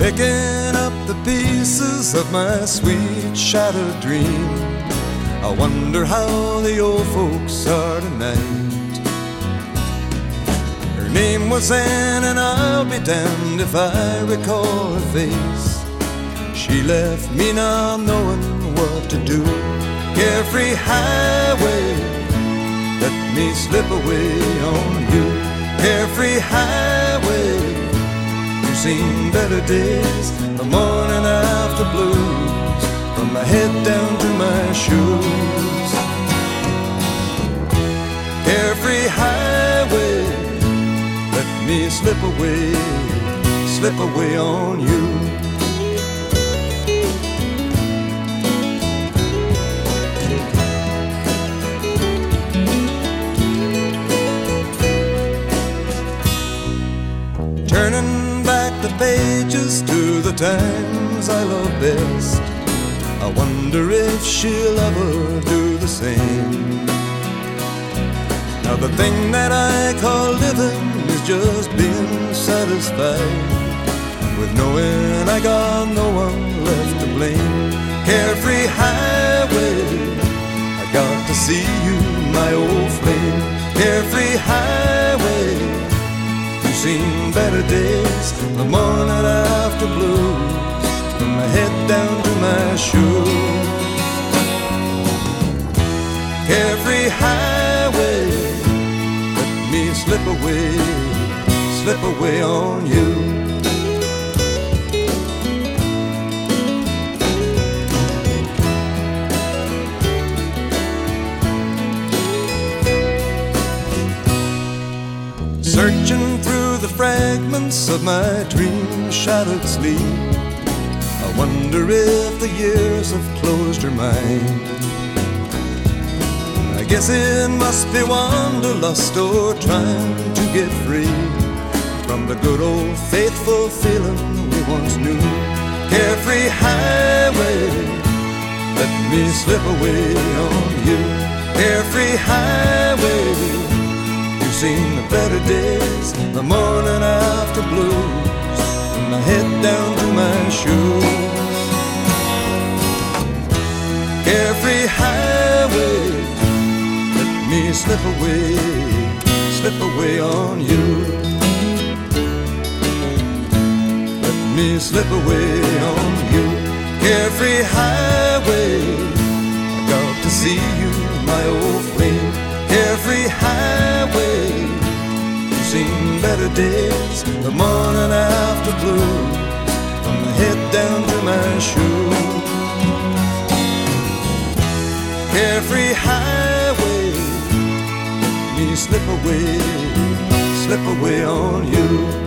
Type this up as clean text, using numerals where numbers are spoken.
picking up the pieces of my sweet shattered dream. I wonder how the old folks are tonight. Her name was Anne, and I'll be damned if I recall her face. She left me not knowing what to do. Carefree highway, let me slip away on you. Carefree highway, you've seen better days, the morning after blues, from my head down to my shoes. Carefree highway, let me slip away on you. Turning back the pages to the times I love best, I wonder if she'll ever do the same. Now the thing that I call living is just being satisfied with knowing I got no one left to blame. Carefree highway, I got to see you, my old flame. Carefree highway, you've seen better days, the morning after blues, from my head down to my shoes. Carefree highway, let me slip away on you. Searching through the fragments of my dream-shattered sleep, I wonder if the years have closed her mind. I guess it must be wanderlust or trying to get free from the good old faithful feeling we once knew. Carefree highway, let me slip away on you. Carefree highway, you've seen the better days, the morning after blues, from my head down to my shoes. Carefree highway, let me slip away on you. Let me slip away on you. Carefree highway, I got to see you, my old flame. Carefree highway, you've seen better days, the morning after blues, from my head down to my shoes. Carefree highway, let me slip away on you.